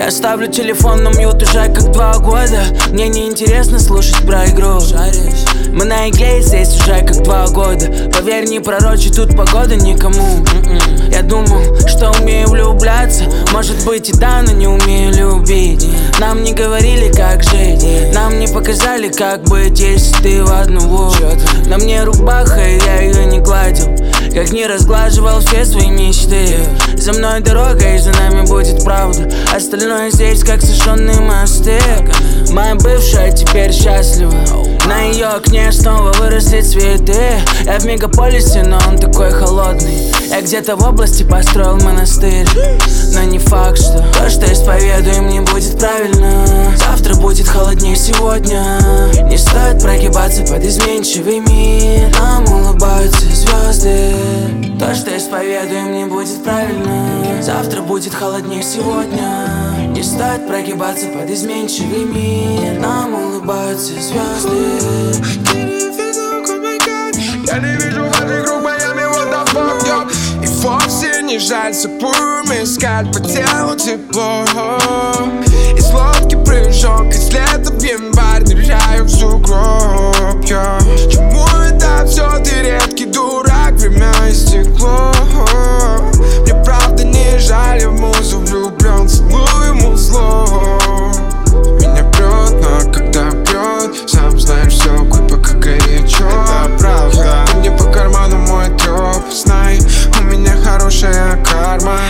Я ставлю телефон на мьют уже как 2 года. Мне не интересно слушать про игру. Мы на игле здесь уже как 2 года. Поверь, не пророчит тут погода никому. Я думал, что умею влюбляться. Может быть и да, но не умею любить. Нам не говорили, как жить. Нам не показали, как быть, если ты в одного. На мне рубаха, и я ее не гладил. Как не разглаживал все свои мечты. За мной дорога, и за нами будет правда. Остальное здесь как сожженные мосты. Моя бывшая теперь счастлива. На ее окне снова выросли цветы. Я в мегаполисе, но он такой холодный. Я где-то в области построил монастырь. Но не факт, что то, что исповедуем, не будет правильно. Завтра будет холоднее сегодня. Не стоит прогибаться под изменчивый мир. Нам улыбаются звезды. То, что исповедуем, не будет правильно. Завтра будет холоднее сегодня. Не стоит прогибаться под изменчивый мир. Нам улыбаются звезды. Я не вижу вокруг Майами, what the fuck, yo. И вовсе не жаль сапурами, искать по телу тепло. Из лодки прыжок, из лета в январь ныряю в сугроб, yo. Чему это все, ты редкий дурак, время истекло. Мне правда не жаль, я в музу влюблен, целую музло. Меня прет, но когда бьет, сам знаешь, все пока горячо. Это правда. Ты мне по карману мой троп, знай, у меня хорошая карма.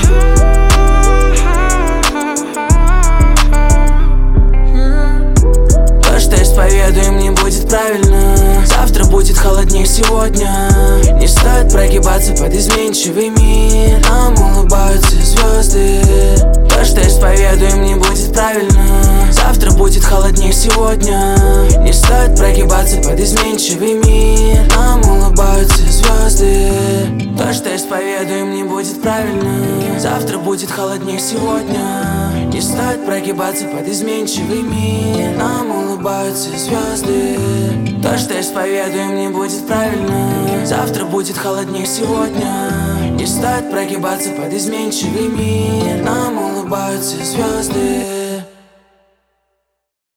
То, что исповедуем, не будет правильно. Завтра будет холоднее сегодня. Не стоит прогибаться под изменчивый мир. Нам улыбаются звезды. То, что исповедуем, не будет правильно. Завтра будет холоднее сегодня. Не стоит прогибаться под изменчивый мир. Нам улыбаются звезды. То, что исповедуем, не будет правильно. Завтра будет холоднее сегодня. Не стоит прогибаться под изменчивый мир. Нам улыбаются звезды. То, что исповедуем, не будет правильно. Завтра будет холоднее сегодня. Не стоит прогибаться под изменчивый мир. Нам улыбаются звезды.